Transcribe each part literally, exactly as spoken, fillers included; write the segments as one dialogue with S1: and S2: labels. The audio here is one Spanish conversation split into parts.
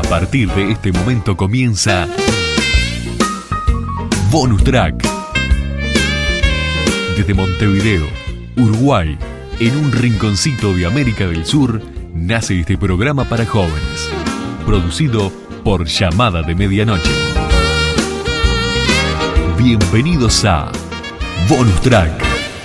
S1: partir de este momento comienza Bonus Track. Desde Montevideo, Uruguay, en un rinconcito de América del Sur, nace este programa para jóvenes, producido por Llamada de Medianoche. Bienvenidos a Bonus Track.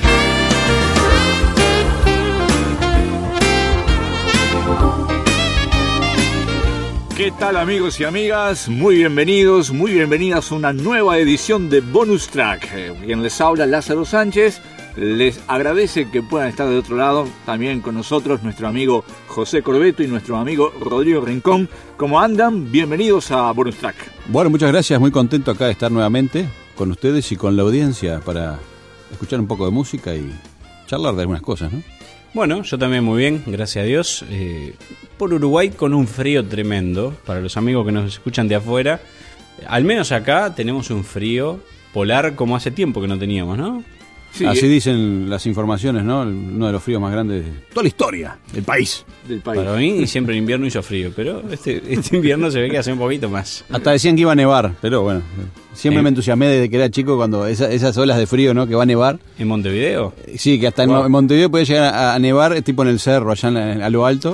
S2: ¿Qué tal, amigos y amigas? Muy bienvenidos, muy bienvenidas a una nueva edición de Bonus Track. Eh, quien les habla, Lázaro Sánchez, les agradece que puedan estar de otro lado, también con nosotros nuestro amigo José Corbeto y nuestro amigo Rodrigo Rincón. ¿Cómo andan? Bienvenidos a Bonus Track.
S3: Bueno, muchas gracias, muy contento acá de estar nuevamente con ustedes y con la audiencia para escuchar un poco de música y charlar de algunas cosas, ¿no?
S4: Bueno, yo también muy bien, gracias a Dios. Eh, por Uruguay con un frío tremendo. Para los amigos que nos escuchan de afuera, al menos acá tenemos un frío polar como hace tiempo que no teníamos, ¿no?
S3: Sí, así dicen las informaciones, ¿no? Uno de los fríos más grandes de toda la historia del país.
S2: Del país.
S4: Para mí siempre en invierno hizo frío, pero este, este invierno se ve que hace un poquito más.
S3: Hasta decían que iba a nevar, pero bueno, siempre
S4: ¿En?
S3: me entusiasmé desde que era chico cuando esa, esas olas de frío, ¿no? Que va a nevar.
S4: ¿En Montevideo?
S3: Sí, que hasta wow. en Montevideo puede llegar a, a nevar, tipo en el cerro, allá en la, a lo alto.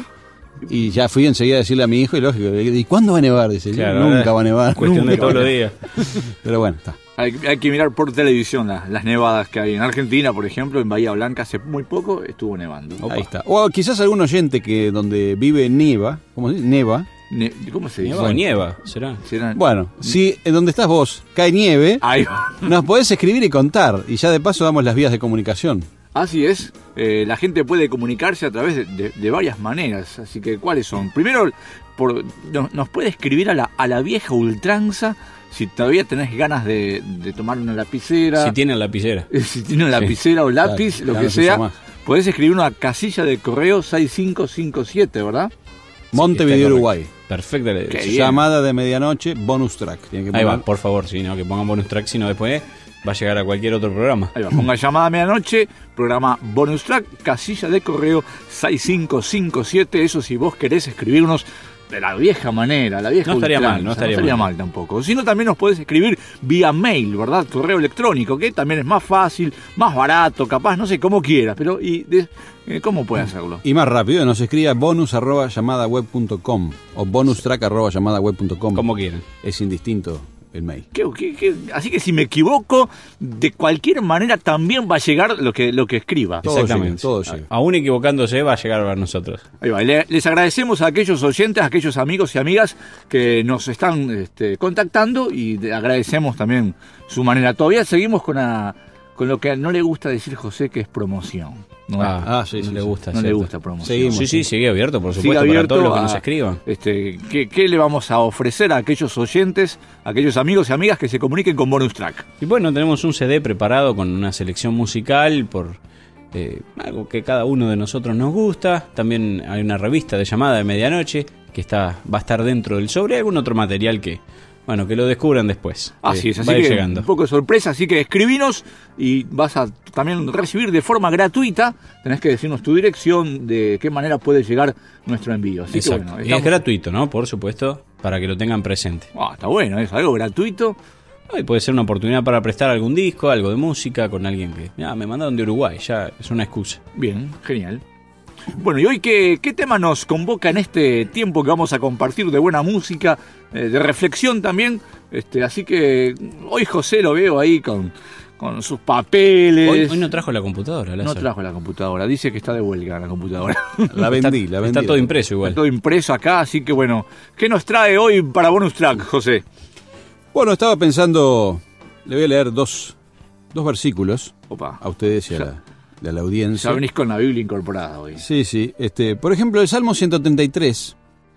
S3: Y ya fui enseguida a decirle a mi hijo, y lógico, ¿y cuándo va a nevar? Dice,
S4: claro,
S3: nunca va a nevar.
S4: Cuestión de todos los días.
S3: Pero bueno, está.
S2: Hay, hay que mirar por televisión las, las nevadas que hay en Argentina, por ejemplo, en Bahía Blanca hace muy poco estuvo nevando.
S3: Opa. Ahí está. O quizás algún oyente que donde vive nieva, ¿cómo se dice? Neva.
S2: Ne- ¿Cómo se dice?
S4: ¿Nieva o nieva? ¿Será?
S2: ¿Será?
S3: Bueno, si en donde estás vos cae nieve,
S2: Ahí.
S3: nos podés escribir y contar, y ya de paso damos las vías de comunicación.
S2: Así es, eh, la gente puede comunicarse a través de, de, de varias maneras, así que ¿cuáles son? Primero, por, no, nos puede escribir a la, a la vieja ultranza, si todavía tenés ganas de, de tomar una lapicera.
S4: Si tienen lapicera.
S2: Si tienen lapicera sí, o lápiz, claro, lo que sea, podés escribir una casilla de correo seis cinco cinco siete, ¿verdad?
S3: Montevideo, sí, Uruguay.
S4: Perfecto.
S3: Llamada de Medianoche, Bonus Track.
S4: Que Ahí va, por favor, si no, que pongan Bonus Track, si no después va a llegar a cualquier otro programa.
S2: Ahí va, ponga Llamada a Medianoche, programa Bonus Track, casilla de correo seis cinco cinco siete. Eso si vos querés escribirnos de la vieja manera, la vieja
S4: no estaría
S2: ultranza,
S4: mal, no estaría,
S2: no estaría
S4: mal.
S2: mal tampoco. Si no, también nos podés escribir vía mail, ¿verdad? Correo electrónico, que también es más fácil, más barato, capaz, no sé, como quieras, pero y de, eh, ¿cómo puede hacerlo?
S3: Y más rápido, nos escribe a bonus arroba llamada web punto com o bonus track arroba llamada web punto com.
S4: Como quieran.
S3: Es indistinto el mail.
S2: ¿Qué, qué, qué? Así que si me equivoco, de cualquier manera también va a llegar lo que, lo que escriba.
S3: Todo Exactamente. Llega, todo llega.
S4: Aún equivocándose va a llegar a nosotros.
S2: Ahí va. Le, les agradecemos a aquellos oyentes, a aquellos amigos y amigas que nos están este, contactando y agradecemos también su manera. Todavía seguimos con, la, con lo que no le gusta decir José, que es promoción.
S4: No, ah, ah, sí,
S2: no
S4: sí,
S2: le gusta, no
S4: cierto.
S2: le gusta promoción.
S4: Seguimos, sí, sí, sigue abierto, por supuesto,
S2: abierto
S4: para todos los que
S2: a,
S4: nos escriban.
S2: Este, ¿qué, ¿Qué le vamos a ofrecer a aquellos oyentes, a aquellos amigos y amigas que se comuniquen con Bonus Track?
S4: Y bueno, tenemos un C D preparado con una selección musical por eh, algo que cada uno de nosotros nos gusta. También hay una revista de Llamada de Medianoche que está va a estar dentro del sobre, algún otro material que... Bueno, que lo descubran después.
S2: Así
S4: eh,
S2: es, así que llegando. Un poco de sorpresa, así que escribinos y vas a también recibir de forma gratuita. Tenés que decirnos tu dirección, de qué manera puede llegar nuestro envío. Así
S4: Exacto.
S2: que bueno,
S4: estamos... Y es gratuito, ¿no? Por supuesto, para que lo tengan presente.
S2: Ah, está bueno, es algo gratuito.
S4: Y puede ser una oportunidad para prestar algún disco, algo de música con alguien que... Mira, me mandaron de Uruguay, ya es una excusa.
S2: Bien, genial. Bueno, y hoy, ¿qué, qué tema nos convoca en este tiempo que vamos a compartir de buena música, eh, de reflexión también? Este, así que hoy José lo veo ahí con, con sus papeles.
S4: Hoy, hoy no trajo la computadora, Lázaro.
S2: No trajo la computadora, dice que está de huelga la computadora.
S3: La vendí,
S4: está,
S3: la vendí.
S4: Está todo impreso igual.
S2: Está todo impreso acá, así que bueno, ¿qué nos trae hoy para Bonus Track, José?
S3: Bueno, estaba pensando, le voy a leer dos, dos versículos.
S2: Opa.
S3: A ustedes y a
S2: ya.
S3: la... de la audiencia.
S2: Ya venís con la Biblia incorporada hoy.
S3: Sí, sí. Este, por ejemplo, el Salmo ciento treinta y tres,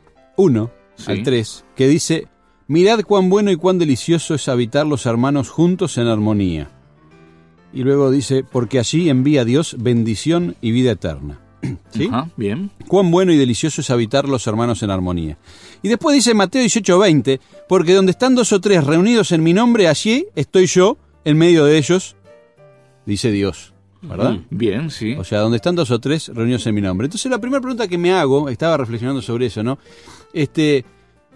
S3: uno
S2: sí.
S3: al tres, que dice: mirad cuán bueno y cuán delicioso es habitar los hermanos juntos en armonía. Y luego dice: porque allí envía Dios bendición y vida eterna. ¿Sí?
S2: Ajá, bien.
S3: Cuán bueno y delicioso es habitar los hermanos en armonía. Y después dice Mateo dieciocho veinte: porque donde están dos o tres reunidos en mi nombre, allí estoy yo en medio de ellos, dice Dios. ¿Verdad?
S2: Mm, bien, sí.
S3: O sea, donde están dos o tres reunidos en mi nombre. Entonces, la primera pregunta que me hago, estaba reflexionando sobre eso, ¿no? Este,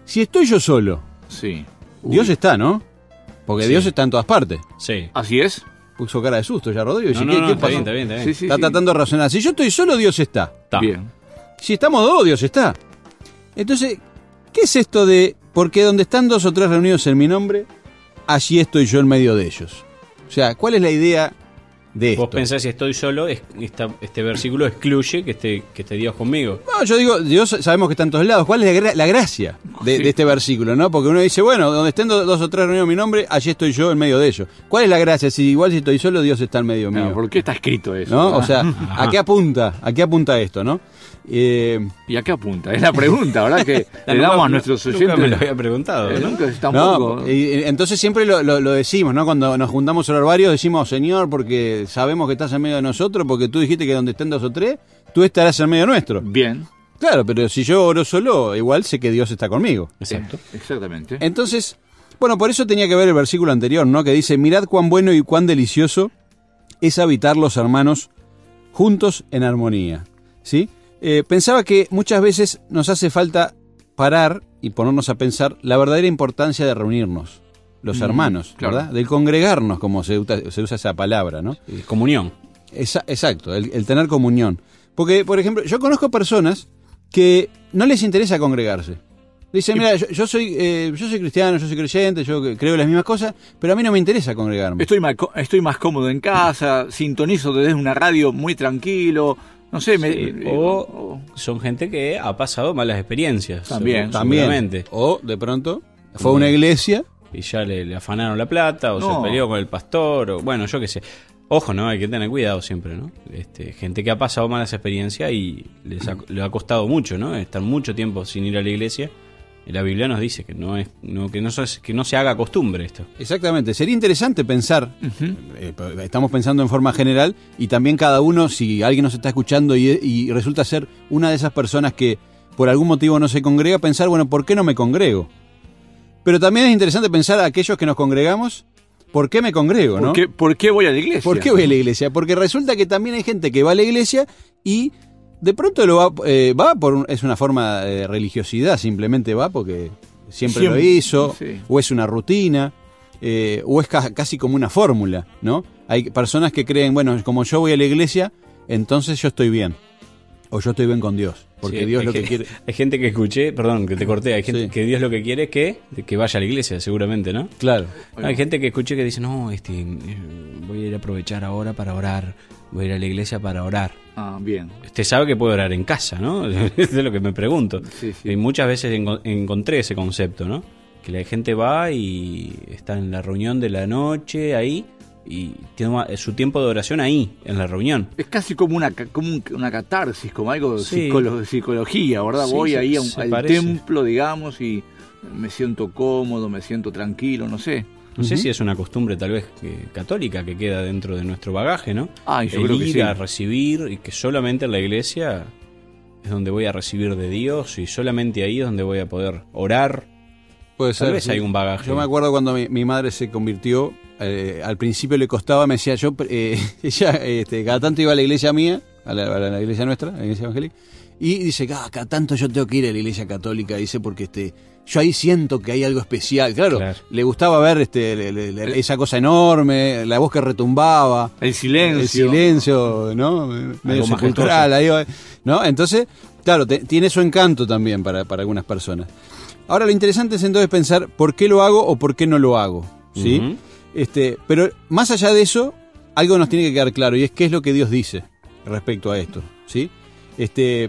S3: si estoy yo solo,
S2: Sí.
S3: Dios está, ¿no? Porque
S4: Sí.
S3: Dios está en todas partes.
S4: Sí.
S2: ¿Así es?
S3: Puso cara de susto ya Rodrigo.
S4: No,
S3: Dice,
S4: no,
S3: ¿qué,
S4: no,
S3: qué
S4: está
S3: pasó?
S4: bien, está bien, está bien.
S2: Sí, sí,
S3: Está
S2: sí.
S3: tratando de razonar. Si yo estoy solo, Dios está.
S4: Está.
S2: Bien.
S3: Si estamos dos, Dios está. Entonces, ¿qué es esto de porque donde están dos o tres reunidos en mi nombre, allí estoy yo en medio de ellos? O sea, ¿cuál es la idea de esto?
S4: Vos pensás si estoy solo, es- esta- este versículo excluye que esté, que esté Dios conmigo.
S3: No, yo digo, Dios sabemos que está en todos lados. ¿Cuál es la, gra- la gracia de,
S2: Sí.
S3: de este versículo, no? Porque uno dice, bueno, donde estén do- dos o tres reunidos en mi nombre, allí estoy yo en medio de ellos. ¿Cuál es la gracia? Si igual si estoy solo, Dios está en medio mío.
S2: No, ¿por qué está escrito eso?
S3: ¿No? O
S2: Ah,
S3: sea, ¿a qué apunta? ¿A qué apunta esto, no? Eh,
S2: ¿Y a qué apunta? Es la pregunta, ¿verdad? Que le
S4: Nunca-
S2: damos a nuestros
S4: nunca
S2: oyentes.
S4: me lo había preguntado,
S2: Eh,
S4: ¿no?
S2: nunca
S3: no,
S2: tampoco.
S3: y- y entonces siempre lo, lo- lo decimos, ¿no? Cuando nos juntamos a orar varios, decimos, Señor, porque sabemos que estás en medio de nosotros, porque tú dijiste que donde estén dos o tres, tú estarás en medio nuestro.
S2: Bien,
S3: Claro, pero si yo oro solo, igual sé que Dios está conmigo.
S4: Exacto.
S2: exactamente.
S3: Entonces, bueno, por eso tenía que ver el versículo anterior, ¿no? Que dice, mirad cuán bueno y cuán delicioso es habitar los hermanos juntos en armonía, ¿sí? Eh, pensaba que muchas veces nos hace falta parar y ponernos a pensar la verdadera importancia de reunirnos, los
S2: Mm,
S3: hermanos,
S2: claro.
S3: ¿verdad? Del congregarnos, como se, uta- se usa esa palabra, ¿no?
S4: Sí, comunión.
S3: Esa- exacto, el, el tener comunión. Porque, por ejemplo, yo conozco personas que no les interesa congregarse. Dicen, mira, yo, yo soy eh, yo soy cristiano, yo soy creyente, yo creo en las mismas cosas, pero a mí no me interesa congregarme.
S2: Estoy más, co- estoy más cómodo en casa, sintonizo desde una radio muy tranquilo. No sé, me,
S4: Sí,
S2: eh,
S4: o
S2: o-
S4: son gente que ha pasado malas experiencias.
S2: También.
S4: seguro-
S3: También.
S4: seguramente.
S3: O, de pronto, fue a una iglesia.
S4: Y ya le, le afanaron la plata, o
S2: No.
S4: se peleó con el pastor, o bueno, yo qué sé. Ojo, ¿no? Hay que tener cuidado siempre, ¿no? Este, gente que ha pasado malas experiencias y les ha, le ha costado mucho, ¿no? Estar mucho tiempo sin ir a la iglesia. Y la Biblia nos dice que no es, no, que no se, que no se haga costumbre esto.
S3: Exactamente. Sería interesante pensar,
S2: Ujú.
S3: eh, estamos pensando en forma general, y también cada uno, si alguien nos está escuchando y, y resulta ser una de esas personas que por algún motivo no se congrega, pensar, bueno, ¿por qué no me congrego? Pero también es interesante pensar a aquellos que nos congregamos, ¿por qué me congrego,
S2: ¿Por,
S3: no?
S2: qué, ¿Por qué voy a la iglesia?
S3: ¿Por qué voy a la iglesia? Porque resulta que también hay gente que va a la iglesia y de pronto lo va, eh, va por un- es una forma de religiosidad, simplemente va porque siempre,
S2: Siempre,
S3: lo hizo,
S2: sí.
S3: o es una rutina, eh, o es ca- casi como una fórmula, ¿no? Hay personas que creen, bueno, como yo voy a la iglesia, entonces yo estoy bien, o yo estoy bien con Dios, porque
S4: Sí,
S3: Dios
S4: hay
S3: lo que
S4: gen-
S3: quiere...
S4: Hay gente que escuché, perdón, que te corté, hay gente
S3: Sí.
S4: que Dios lo que quiere es que, que vaya a la iglesia, seguramente, ¿no?
S3: Claro.
S4: Hay gente que escuché que dice, no, este, eh, voy a ir a aprovechar ahora para orar, voy a ir a la iglesia para orar.
S2: Ah, bien.
S4: Usted sabe que puede orar en casa, ¿no? Es de lo que me pregunto.
S2: Sí, sí.
S4: Y muchas veces enco- encontré ese concepto, ¿no? Que la gente va y está en la reunión de la noche ahí y tiene su tiempo de oración ahí, en la reunión.
S2: Es casi como una ca- como un- una catarsis, como algo de
S4: Sí.
S2: psicolo- psicología, ¿verdad?
S4: Sí,
S2: Voy
S4: se-
S2: ahí a un-
S4: se
S2: al
S4: parece.
S2: templo, digamos, y me siento cómodo, me siento tranquilo, no sé.
S4: No sé
S3: Ujú.
S4: si es una costumbre tal vez que- católica que queda dentro de nuestro bagaje, ¿no?
S2: Ah, yo
S4: El
S2: creo que
S4: ir
S2: sí.
S4: a recibir y que solamente en la iglesia es donde voy a recibir de Dios y solamente ahí es donde voy a poder orar.
S3: Puede
S4: Tal vez hay un bagaje.
S3: Yo me acuerdo cuando mi, mi madre se convirtió, eh, al principio le costaba, me decía yo, eh, ella este, cada tanto iba a la iglesia mía, a la, a la iglesia nuestra, a la iglesia evangélica, y dice, ah, cada tanto yo tengo que ir a la iglesia católica, dice, porque este yo ahí siento que hay algo especial. Claro,
S4: Claro.
S3: le gustaba ver este le- le- le- esa cosa enorme, la voz que retumbaba,
S2: El silencio.
S3: el silencio, ¿no? Medio
S4: Algo
S3: sepulcral, ahí va, ¿no? Entonces, claro, te- tiene su encanto también para, para algunas personas. Ahora, lo interesante es entonces pensar por qué lo hago o por qué no lo hago, ¿sí?
S4: Ujú.
S3: Este, pero más allá de eso, algo nos tiene que quedar claro, y es qué es lo que Dios dice respecto a esto, ¿sí? Este,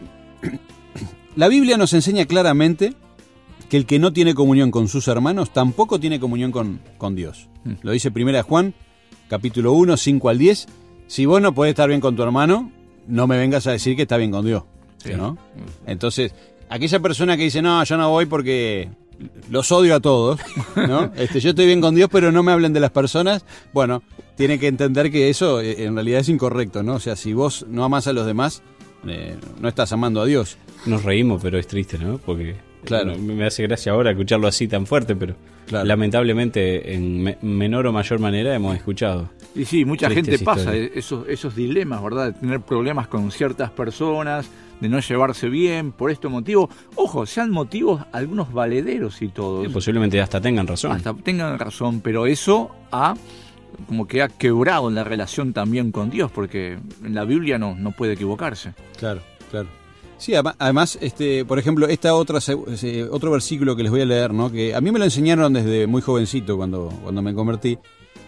S3: la Biblia nos enseña claramente que el que no tiene comunión con sus hermanos tampoco tiene comunión con, con Dios. Lo dice Primera de Juan, capítulo uno, cinco al diez. Si vos no podés estar bien con tu hermano, no me vengas a decir que está bien con Dios, ¿no? Entonces, aquella persona que dice, no, yo no voy porque los odio a todos, ¿no? Este, yo estoy bien con Dios, pero no me hablen de las personas, bueno, tiene que entender que eso eh, en realidad es incorrecto, ¿no? O sea, si vos no amás a los demás, eh, no estás amando a Dios.
S4: Nos reímos, pero es triste, ¿no? Porque
S3: Claro.
S4: eh, me hace gracia ahora escucharlo así tan fuerte, pero
S3: Claro.
S4: lamentablemente en me- menor o mayor manera hemos escuchado.
S2: Y sí, mucha
S4: Tristes
S2: gente pasa
S4: historias.
S2: esos, esos dilemas, ¿verdad? De tener problemas con ciertas personas, de no llevarse bien por este motivo. Ojo, sean motivos algunos valederos y todos.
S4: Sí, posiblemente hasta tengan razón.
S2: Hasta tengan razón, pero eso ha como que ha quebrado la relación también con Dios, porque en la Biblia no, no puede equivocarse.
S3: Claro, claro. Sí, ama- además, este, por ejemplo, esta otra se- ese otro versículo que les voy a leer, ¿no? Que a mí me lo enseñaron desde muy jovencito cuando, cuando me convertí.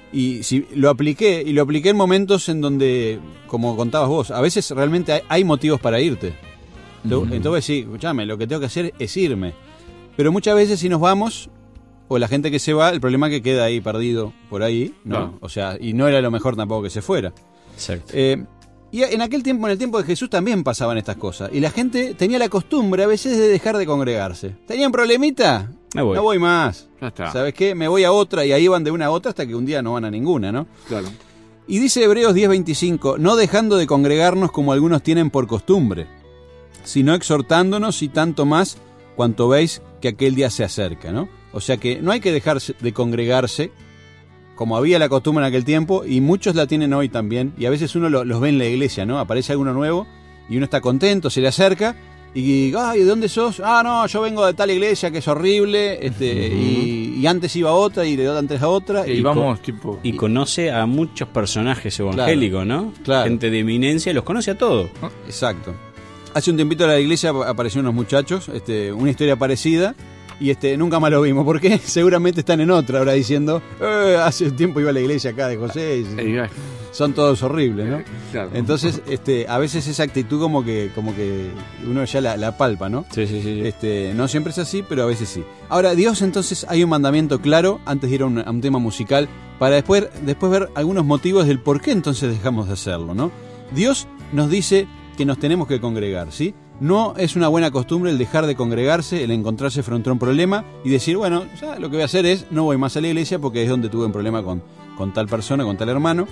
S3: Y si lo apliqué, y lo apliqué en momentos en donde, como contabas vos, a veces realmente hay, hay motivos para irte. Lo-
S2: Ujú.
S3: Entonces sí, escuchame, lo que tengo que hacer es irme. Pero muchas veces si nos vamos, o la gente que se va, el problema es que queda ahí perdido por ahí, ¿no?
S2: Claro.
S3: O sea, y no era lo mejor tampoco que se fuera.
S4: Exacto.
S3: Eh, y en aquel tiempo, en el tiempo de Jesús también pasaban estas cosas. Y la gente tenía la costumbre a veces de dejar de congregarse. ¿Tenían problemita?
S4: Me voy.
S3: No voy más.
S2: Ya está.
S3: ¿Sabes qué? Me voy a otra y ahí van de una a otra hasta que un día no van a ninguna, ¿no?
S2: Claro.
S3: Y dice Hebreos diez veinticinco, no dejando de congregarnos como algunos tienen por costumbre, sino exhortándonos y tanto más cuanto veis que aquel día se acerca, ¿no? O sea que no hay que dejar de congregarse, como había la costumbre en aquel tiempo, y muchos la tienen hoy también, y a veces uno lo- los ve en la iglesia, ¿no? Aparece alguno nuevo, y uno está contento, se le acerca, y, ay, ¿de dónde sos? Ah, no, yo vengo de tal iglesia que es horrible, este, y, y antes iba a otra, y de antes a otra,
S2: Y,
S3: y
S2: vamos, tipo...
S4: Y conoce a muchos personajes evangélicos, ¿no?
S3: Claro.
S4: Gente de eminencia, los conoce a todos.
S3: Exacto. Hace un tiempito en la iglesia aparecieron unos muchachos, este, una historia parecida, y este nunca más lo vimos, porque seguramente están en otra ahora diciendo, eh, hace un tiempo iba a la iglesia acá de José, y
S2: Eh,
S3: son todos horribles, ¿no?
S2: claro.
S3: Entonces, este, a veces esa actitud como que, como que uno ya la, la palpa, ¿no?
S4: Sí, sí, sí.
S3: Este, no siempre es así, pero a veces sí. Ahora, Dios entonces hay un mandamiento claro, antes de ir a un, a un tema musical, para después, después ver algunos motivos del por qué entonces dejamos de hacerlo, ¿no? Dios nos dice que nos tenemos que congregar, ¿sí? No es una buena costumbre el dejar de congregarse, el encontrarse frente a un problema y decir, bueno, ya lo que voy a hacer es, no voy más a la iglesia porque es donde tuve un problema con, con tal persona, con tal hermano.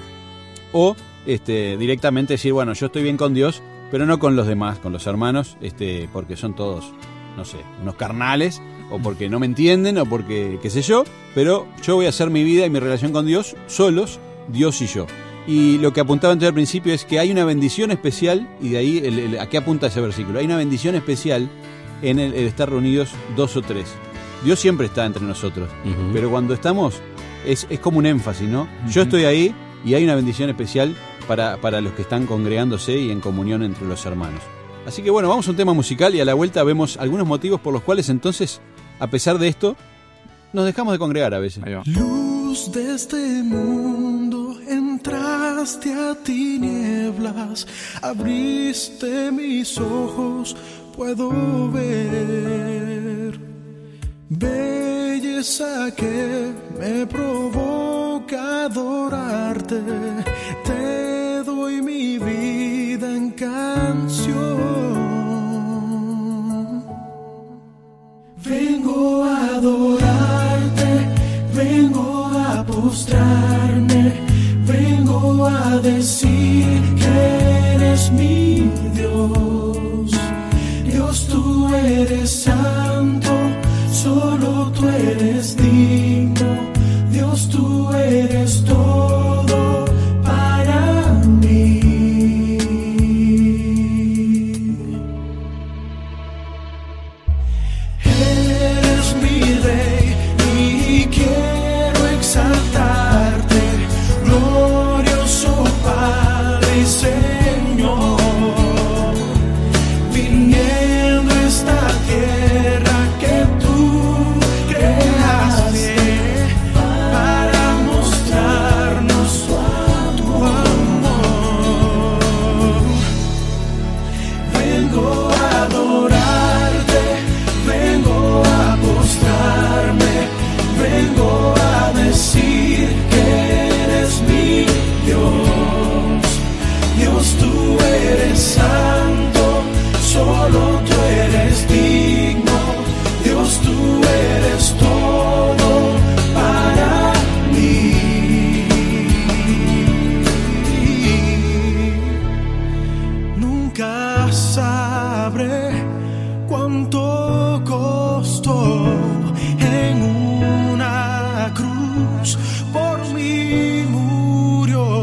S3: O este, directamente decir, bueno, yo estoy bien con Dios, pero no con los demás, con los hermanos, este, porque son todos, no sé, unos carnales, o porque no me entienden, o porque qué sé yo, pero yo voy a hacer mi vida y mi relación con Dios solos, Dios y yo. Y lo que apuntaba antes al principio es que hay una bendición especial, y de ahí el, el, a qué apunta ese versículo, hay una bendición especial en el, el estar reunidos dos o tres. Dios siempre está entre nosotros,
S4: Ujú.
S3: pero cuando estamos es, es como un énfasis, ¿no? Yo estoy ahí y hay una bendición especial para, para los que están congregándose y en comunión entre los hermanos. Así que bueno, vamos a un tema musical y a la vuelta vemos algunos motivos por los cuales entonces, a pesar de esto, nos dejamos de congregar a veces.
S2: Ahí va.
S5: Luz de este mundo, entraste a tinieblas, abriste mis ojos, puedo ver belleza que me provoca adorarte, te doy mi vida en canción. Vengo a adorarte, vengo a postrarme, vengo a decir que eres mi Dios. Dios, tú eres santo, solo tú eres digno. Dios, tú eres todo para mí. Eres mi rey y quiero exaltarte, glorioso Padre y Señor, viniendo a esta tierra que tú creaste para mostrarnos tu amor. Vengo a adorarte, vengo a postrarme, vengo a decir que eres mi Dios. Dios, tú eres santo, solo tú eres digno. Dios, tú eres todo para mí. Nunca sabré cuánto costó en una cruz por mí murió.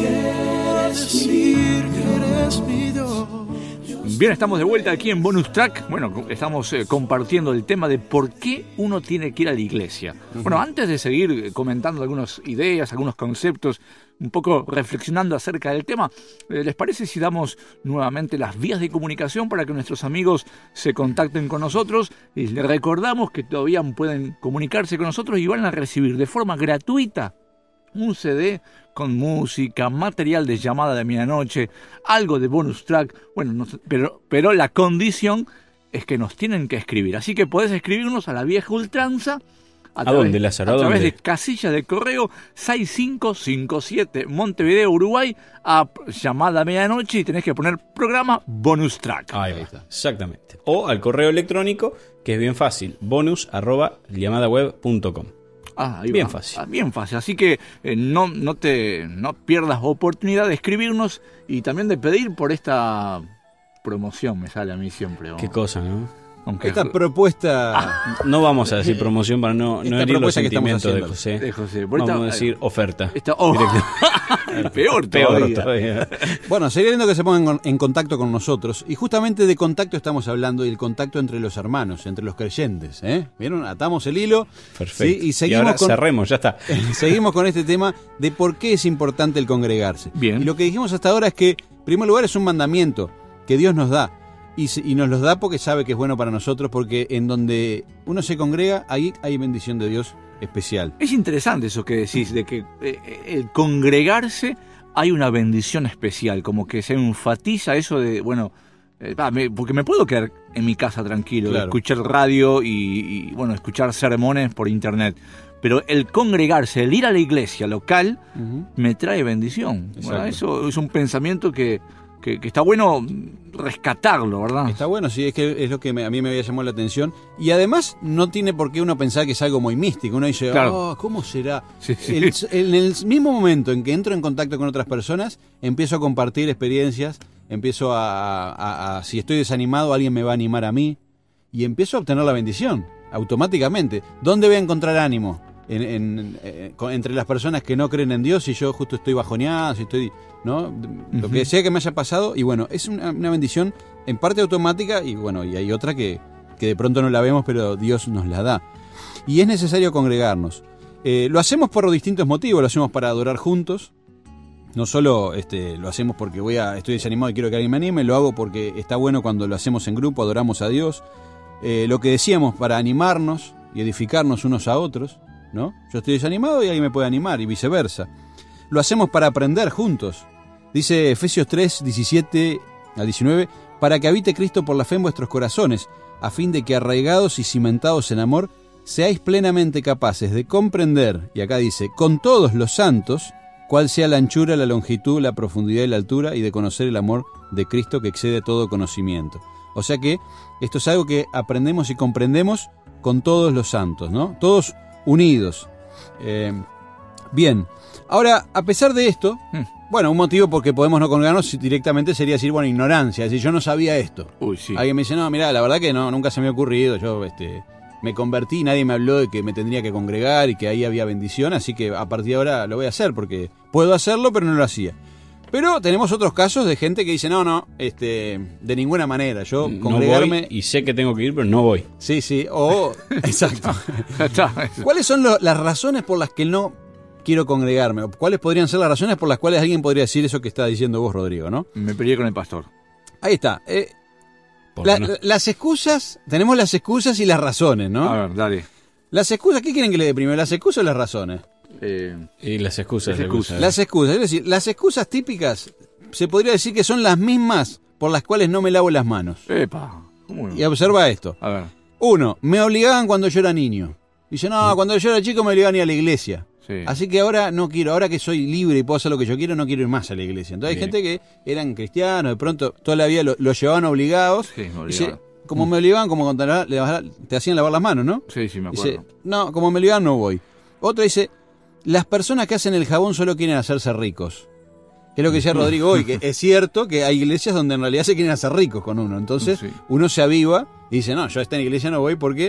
S5: decir que eres mi Dios.
S2: Bien, estamos de vuelta aquí en Bonus Track. Bueno, estamos eh, compartiendo el tema de por qué uno tiene que ir a la iglesia. Uh-huh. Bueno, antes de seguir comentando algunas ideas, algunos conceptos, un poco reflexionando acerca del tema, eh, ¿les parece si damos nuevamente las vías de comunicación para que nuestros amigos se contacten con nosotros? Y les recordamos que todavía pueden comunicarse con nosotros y van a recibir de forma gratuita un C D con música, material de llamada de medianoche, algo de bonus track, bueno, no, pero, pero la condición es que nos tienen que escribir. Así que podés escribirnos a la vieja ultranza. ¿A,
S4: ¿A
S2: través,
S4: dónde, Lázaro?
S2: A
S4: ¿A
S2: través
S4: dónde?
S2: de casilla de correo seis cinco cinco siete, Montevideo, Uruguay, a llamada a medianoche, y tenés que poner programa bonus track.
S4: Ahí va, exactamente. O al correo electrónico, que es bien fácil, bonus arroba llamadaweb punto com.
S2: Ah, ahí
S4: bien
S2: va.
S4: fácil.
S2: Ah, bien fácil. Así que eh, no, no te no pierdas oportunidad de escribirnos y también de pedir por esta promoción, me sale a mí siempre. ¿No?
S4: Qué cosa, ¿no?
S2: Aunque
S3: Esta propuesta...
S4: No vamos a decir promoción para no, no
S3: Esta
S4: herir los
S3: propuesta que estamos
S4: sentimientos de
S3: haciendo.
S4: José.
S2: de José. Por
S4: Vamos
S2: esta-
S4: a decir oferta.
S2: Esta, oh, peor todavía.
S4: Peor todavía.
S3: Bueno, sería lindo que se pongan en contacto con nosotros. Y justamente de contacto estamos hablando, y el contacto entre los hermanos, entre los creyentes. ¿eh? ¿Vieron? Atamos el hilo.
S4: Perfecto.
S3: ¿sí? Y
S4: Y
S3: seguimos
S4: ahora
S3: con...
S4: cerremos, ya está.
S3: Seguimos con este tema de por qué es importante el congregarse.
S2: Bien.
S3: Y lo que dijimos hasta ahora es que, en primer lugar, es un mandamiento que Dios nos da. Y, se- y nos los da porque sabe que es bueno para nosotros, porque en donde uno se congrega, ahí hay bendición de Dios especial.
S2: Es interesante eso que decís, de que eh, el congregarse hay una bendición especial, como que se enfatiza eso de, bueno, eh, va, me- porque me puedo quedar en mi casa tranquilo,
S3: Claro.
S2: escuchar radio y, y, bueno, escuchar sermones por internet, pero el congregarse, el ir a la iglesia local,
S3: Ujú.
S2: me trae bendición.
S3: Exacto.
S2: Bueno, eso es un pensamiento que, que, que está bueno rescatarlo, ¿verdad?
S3: Está bueno, sí, es que es lo que me- a mí me había llamado la atención. Y además no tiene por qué uno pensar que es algo muy místico. Uno dice,
S2: Claro.
S3: oh, ¿cómo será?
S2: Sí, sí.
S3: El- en el mismo momento en que entro en contacto con otras personas, empiezo a compartir experiencias, empiezo a, a- a- si estoy desanimado, alguien me va a animar a mí, y empiezo a obtener la bendición, automáticamente. ¿Dónde voy a encontrar ánimo? En, en- eh, con- entre las personas que no creen en Dios, si yo justo estoy bajoneado, si estoy, ¿no? Lo que sea que me haya pasado, y bueno, es una, una bendición en parte automática, y bueno, y hay otra que, que de pronto no la vemos, pero Dios nos la da. Y es necesario congregarnos. Eh, lo hacemos por distintos motivos, lo hacemos para adorar juntos. No solo este, lo hacemos porque voy a, estoy desanimado y quiero que alguien me anime, lo hago porque está bueno cuando lo hacemos en grupo, adoramos a Dios. Eh, lo que decíamos, para animarnos y edificarnos unos a otros, ¿no? Yo estoy desanimado y alguien me puede animar, y viceversa. Lo hacemos para aprender juntos. Dice Efesios tres, diecisiete al diecinueve, para que habite Cristo por la fe en vuestros corazones, a fin de que arraigados y cimentados en amor, seáis plenamente capaces de comprender, y acá dice, con todos los santos, cuál sea la anchura, la longitud, la profundidad y la altura, y de conocer el amor de Cristo que excede todo conocimiento. O sea que esto es algo que aprendemos y comprendemos con todos los santos, ¿no? Todos unidos. Eh, bien, ahora, a pesar de esto,
S2: Hmm.
S3: bueno, un motivo porque podemos no congregarnos directamente sería decir, bueno, ignorancia, es decir, yo no sabía esto.
S2: Uy, sí.
S3: Alguien me dice, no, mira, la verdad que no, nunca se me ha ocurrido, yo este, me convertí, nadie me habló de que me tendría que congregar y que ahí había bendición, así que a partir de ahora lo voy a hacer, porque puedo hacerlo, pero no lo hacía. Pero tenemos otros casos de gente que dice, no, no, este, de ninguna manera, yo
S4: No
S3: congregarme...
S4: voy y sé que tengo que ir, pero no voy.
S3: Sí, sí, o... Exacto.
S2: Ya está.
S3: ¿Cuáles son lo- las razones por las que no quiero congregarme? ¿O cuáles podrían ser las razones por las cuales alguien podría decir eso que está diciendo vos, Rodrigo, no?
S2: Me peleé con el pastor.
S3: Ahí está. eh,
S4: Porque
S3: la-
S4: no.
S3: Las excusas, tenemos las excusas y las razones, ¿no?
S2: A ver, dale.
S3: Las excusas, ¿qué quieren que le dé primero? ¿Las excusas o las razones?
S2: Eh,
S4: Y las excusas.
S2: Las
S4: las
S2: excusas.
S3: Las excusas, es decir, las excusas típicas se podría decir que son las mismas por las cuales no me lavo las manos.
S2: epa. ¿Cómo?
S3: Y observa esto.
S2: A ver.
S3: Uno, me obligaban cuando yo era niño. Dice, no, cuando yo era chico me obligaban a ir a la iglesia.
S2: Sí.
S3: Así que ahora no quiero, ahora que soy libre y puedo hacer lo que yo quiero, no quiero ir más a la iglesia. Entonces hay
S2: Bien.
S3: gente que eran cristianos, de pronto toda la vida lo, lo llevaban obligados.
S2: Sí, me
S3: Dice,
S2: obligaban.
S3: como me obligaban, como cuando la- le- te hacían lavar las manos, ¿no?
S2: Sí, sí, me acuerdo.
S3: Dice, no, como me obligaban no voy. Otro dice, las personas que hacen el jabón solo quieren hacerse ricos. Que es lo que decía Rodrigo hoy, que es cierto que hay iglesias donde en realidad se quieren hacer ricos con uno. Entonces
S2: Sí.
S3: uno se aviva y dice, no, yo a esta iglesia no voy porque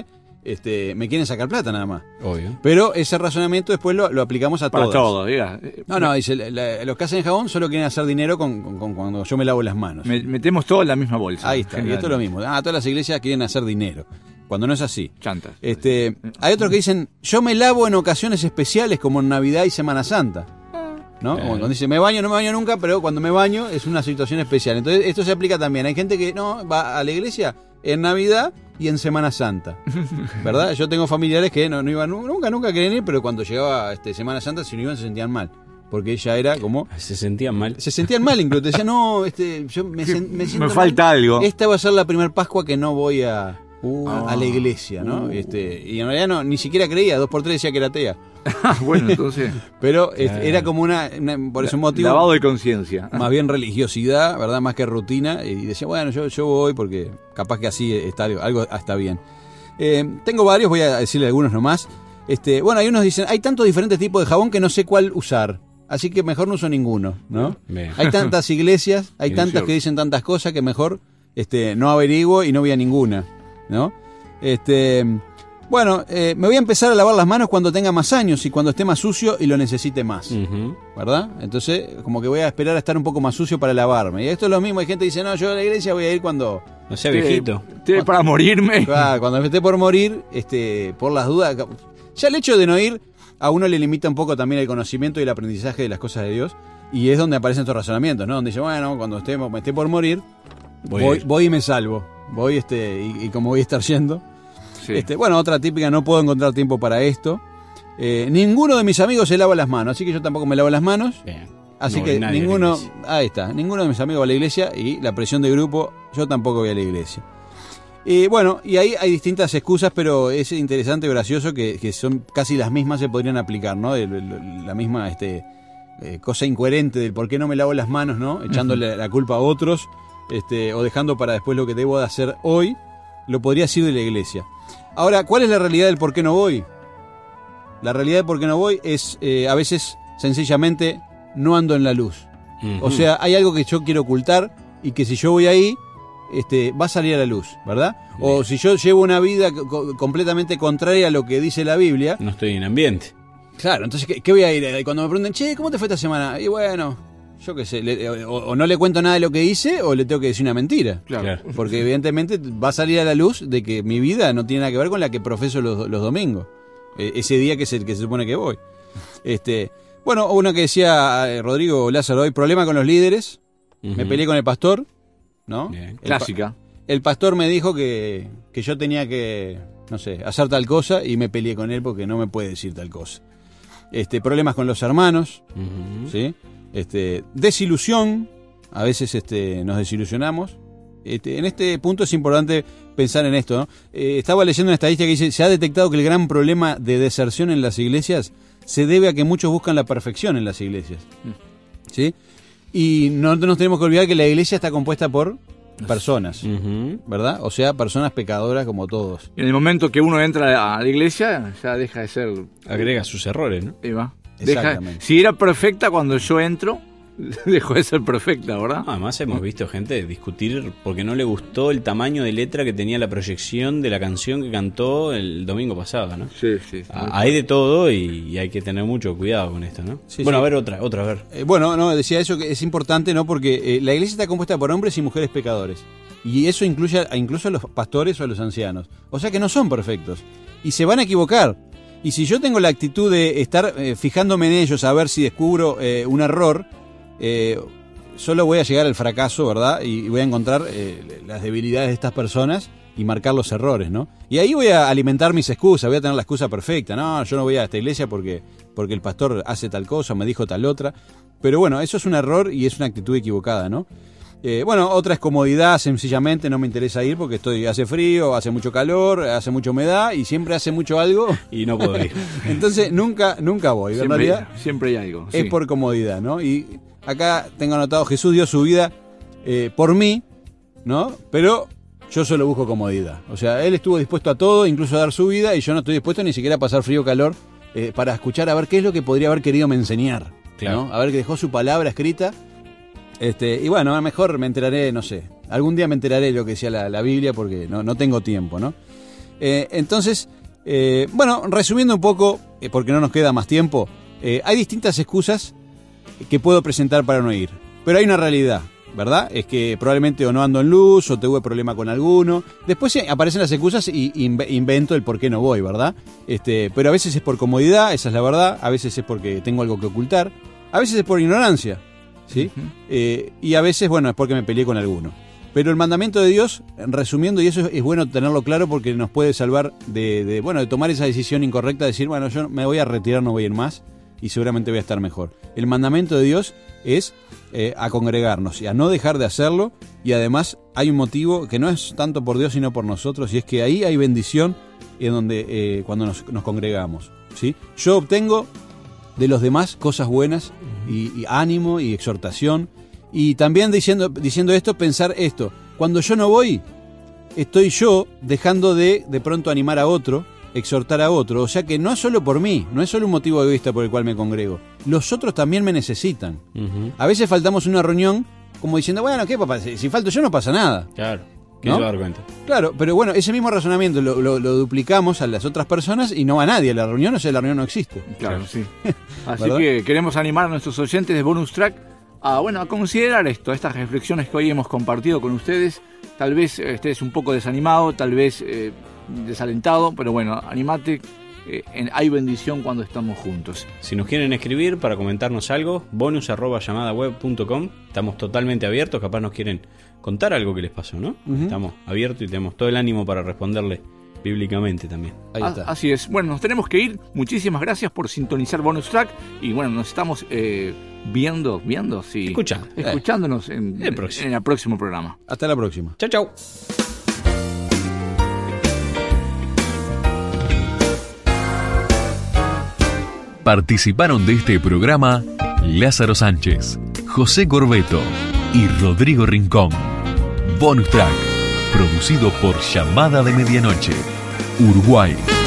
S3: este, me quieren sacar plata nada más.
S4: Obvio.
S3: Pero ese razonamiento después lo, lo aplicamos a
S2: Para
S3: todas.
S2: todo, diga.
S3: No, no, dice, la- la- los que hacen jabón solo quieren hacer dinero con, con- con cuando yo me lavo las manos.
S2: Me- metemos todo en la misma bolsa.
S3: Ahí está, y esto es lo mismo. Ah, todas las iglesias quieren hacer dinero, cuando no es así.
S2: Chantas.
S3: Este, hay otros que dicen, yo me lavo en ocasiones especiales como en Navidad y Semana Santa. ¿No? Como cuando dice, me baño, no me baño nunca, pero cuando me baño es una situación especial. Entonces, esto se aplica también. Hay gente que no va a la iglesia en Navidad y en Semana Santa. ¿Verdad? Yo tengo familiares que no, no iban nu- nunca, nunca querían ir, pero cuando llegaba este, Semana Santa, si no iban, se sentían mal. Porque ella era como.
S4: Se sentían mal.
S3: Se sentían mal, incluso. Te decían, no, este, yo me, sen- me siento
S2: Me
S3: mal.
S2: falta algo.
S3: Esta va a ser la primera Pascua que no voy a,
S4: Uh,
S3: a, a la iglesia, ¿no? Este, y en realidad no, ni siquiera creía, dos por tres decía que era atea.
S2: Bueno, entonces.
S3: Pero este, era como una, una- por ese motivo,
S2: Lavado de conciencia.
S3: más bien religiosidad, ¿verdad? Más que rutina. Y decía, bueno, yo, yo voy porque capaz que así está algo, algo está bien. Eh, tengo varios, voy a decirle algunos nomás. Este, bueno, hay unos que dicen, hay tantos diferentes tipos de jabón que no sé cuál usar. Así que mejor no uso ninguno, ¿no?
S4: Bien.
S3: Hay tantas iglesias, hay
S2: Bien,
S3: tantas
S2: cierto.
S3: que dicen tantas cosas que mejor este, no averiguo y no voy a ninguna, ¿no? Este, bueno, eh, me voy a empezar a lavar las manos cuando tenga más años y cuando esté más sucio y lo necesite más,
S4: Ujú.
S3: ¿verdad? Entonces, como que voy a esperar a estar un poco más sucio para lavarme. Y esto es lo mismo, hay gente que dice, no, yo a la iglesia voy a ir cuando...
S4: No sea
S2: Te-
S4: viejito.
S2: te- para morirme.
S3: Claro, cuando me esté por morir, este, por las dudas. Ya el hecho de no ir a uno le limita un poco también el conocimiento y el aprendizaje de las cosas de Dios. Y es donde aparecen estos razonamientos, ¿no? Donde dice, bueno, cuando esté, me esté por morir,
S4: Voy a
S3: voy,
S4: ir.
S3: voy y me salvo. Voy este, y, y como voy a estar yendo.
S2: Sí.
S3: Este, bueno, otra típica, no puedo encontrar tiempo para esto. Eh, ninguno de mis amigos se lava las manos, así que yo tampoco me lavo las manos.
S4: Bien.
S3: Así
S4: No
S3: que
S4: voy nadie a la
S3: ninguno,
S4: iglesia.
S3: ahí está, ninguno de mis amigos va a la iglesia y la presión de grupo, yo tampoco voy a la iglesia. Y bueno, y ahí hay distintas excusas, pero es interesante y gracioso que, que son casi las mismas, se podrían aplicar, ¿no? El- el- la misma este, eh, cosa incoherente del por qué no me lavo las manos, ¿no? Echándole la culpa a otros, este, o dejando para después lo que debo de hacer hoy, lo podría decir de la iglesia. Ahora, ¿cuál es la realidad del por qué no voy? La realidad del por qué no voy es, eh, a veces, sencillamente, no ando en la luz.
S4: Ujú.
S3: O sea, hay algo que yo quiero ocultar y que si yo voy ahí, este, va a salir a la luz, ¿verdad? O si yo llevo una vida co- completamente contraria a lo que dice la Biblia,
S4: No estoy en ambiente.
S3: claro, entonces, ¿qué, qué voy a ir? Y cuando me pregunten, che, ¿cómo te fue esta semana? Y bueno, yo qué sé, le- o, o no le cuento nada de lo que hice o le tengo que decir una mentira.
S2: Claro.
S4: Claro.
S3: Porque evidentemente va a salir a la luz de que mi vida no tiene nada que ver con la que profeso los, los domingos. Eh, ese día que es el que se supone que voy. Este, bueno, uno que decía eh, Rodrigo Lázaro hoy, problema con los líderes. Me
S4: Ujú.
S3: peleé con el pastor, ¿no?
S4: Bien.
S3: El pa-
S2: Clásica.
S3: El pastor me dijo que, que yo tenía que, no sé, hacer tal cosa y me peleé con él porque no me puede decir tal cosa. Este, problemas con los hermanos,
S4: Ujú.
S3: ¿sí? Este, desilusión, a veces este, nos desilusionamos. Este, en este punto es importante pensar en esto, ¿no? Eh, estaba leyendo una estadística que dice, se ha detectado que el gran problema de deserción en las iglesias se debe a que muchos buscan la perfección en las iglesias, ¿sí? Y no nos tenemos que olvidar que la iglesia está compuesta por personas,
S4: Ujú.
S3: ¿verdad? O sea, personas pecadoras como todos.
S2: En el momento que uno entra a la iglesia, ya deja de ser.
S4: Agrega sus errores, ¿no?
S2: Ahí va. Deja-
S3: Exactamente.
S2: si era perfecta cuando yo entro, dejó de ser perfecta, ¿verdad?
S4: Además hemos visto gente discutir porque no le gustó el tamaño de letra que tenía la proyección de la canción que cantó el domingo pasado, ¿no?
S2: Sí, sí. sí.
S4: Ah, hay de todo y, y hay que tener mucho cuidado con esto, ¿no?
S3: Sí,
S4: bueno,
S3: sí.
S4: a ver otra, otra, a ver.
S3: Eh, bueno, no, decía eso que es importante, ¿no? Porque eh, la iglesia está compuesta por hombres y mujeres pecadores. Y eso incluye a, incluso a los pastores o a los ancianos. O sea que no son perfectos. Y se van a equivocar. Y si yo tengo la actitud de estar eh, fijándome en ellos a ver si descubro eh, un error, eh, solo voy a llegar al fracaso, ¿verdad? Y, y voy a encontrar eh, las debilidades de estas personas y marcar los errores, ¿no? Y ahí voy a alimentar mis excusas, voy a tener la excusa perfecta. No, yo no voy a esta iglesia porque, porque el pastor hace tal cosa, me dijo tal otra. Pero bueno, eso es un error y es una actitud equivocada, ¿no? Eh, bueno, otra es comodidad, sencillamente no me interesa ir porque estoy hace frío, hace mucho calor, hace mucha humedad y siempre hace mucho algo.
S4: Y no puedo ir.
S3: Entonces nunca, nunca voy. En
S2: Siempre,
S3: realidad
S2: siempre hay algo.
S3: es
S2: sí.
S3: por comodidad, ¿no? Y acá tengo anotado, Jesús dio su vida eh, por mí, ¿no? Pero yo solo busco comodidad. O sea, él estuvo dispuesto a todo, incluso a dar su vida, y yo no estoy dispuesto ni siquiera a pasar frío o calor eh, para escuchar a ver qué es lo que podría haber querido me enseñar.
S4: Claro.
S3: ¿no? A ver que dejó su palabra escrita. Este, y bueno, a lo mejor me enteraré, no sé, algún día me enteraré de lo que decía la, la Biblia porque no, no tengo tiempo, ¿no? Eh, entonces, eh, bueno, resumiendo un poco, eh, porque no nos queda más tiempo, eh, hay distintas excusas que puedo presentar para no ir. Pero hay una realidad, ¿verdad? Es que probablemente o no ando en luz o tuve problema con alguno. Después sí, aparecen las excusas y inv- invento el por qué no voy, ¿verdad? Este, pero a veces es por comodidad, esa es la verdad. A veces es porque tengo algo que ocultar. A veces es por ignorancia, ¿sí? Uh-huh. Eh, y a veces, bueno, es porque me peleé con alguno. Pero el mandamiento de Dios, resumiendo, y eso es bueno tenerlo claro porque nos puede salvar de, de, bueno, de tomar esa decisión incorrecta, de decir, bueno, yo me voy a retirar, no voy a ir más y seguramente voy a estar mejor. El mandamiento de Dios es eh, a congregarnos y a no dejar de hacerlo, y además hay un motivo que no es tanto por Dios sino por nosotros, y es que ahí hay bendición en donde eh, cuando nos, nos congregamos, ¿sí? Yo obtengo de los demás cosas buenas y, y ánimo y exhortación. Y también diciendo, diciendo esto, pensar esto: cuando yo no voy, estoy yo dejando de de pronto animar a otro, exhortar a otro. O sea que no es solo por mí, no es solo un motivo egoísta por el cual me congrego. Los otros también me necesitan. Uh-huh. A veces faltamos una reunión como diciendo, bueno, ¿qué papá? Si, si falto yo no pasa nada.
S4: Claro, que
S3: ¿no?
S4: se va a dar cuenta.
S3: Claro, pero bueno, ese mismo razonamiento lo, lo, lo duplicamos a las otras personas y no va nadie a la reunión, o sea, la reunión no existe.
S2: Claro, sí. Así que queremos animar a nuestros oyentes de Bonus Track a, bueno, a considerar esto, estas reflexiones que hoy hemos compartido con ustedes. Tal vez estés un poco desanimado, tal vez eh, desalentado, pero bueno, animate, eh, en, hay bendición cuando estamos juntos.
S4: Si nos quieren escribir para comentarnos algo, bonus arroba llamada web punto com, estamos totalmente abiertos, capaz nos quieren contar algo que les pasó, ¿no? Uh-huh. Estamos abiertos y tenemos todo el ánimo para responderle bíblicamente también.
S3: Ahí está.
S2: A, así es. Bueno, nos tenemos que ir. Muchísimas gracias por sintonizar Bonus Track. Y bueno, nos estamos eh, viendo, viendo, sí.
S4: Escuchando.
S2: Escuchándonos en,
S4: el próximo.
S2: en el próximo programa.
S3: Hasta la próxima.
S4: Chau, chau.
S1: Participaron de este programa Lázaro Sánchez, José Corbeto y Rodrigo Rincón. Bonus Track, producido por Llamada de Medianoche, Uruguay.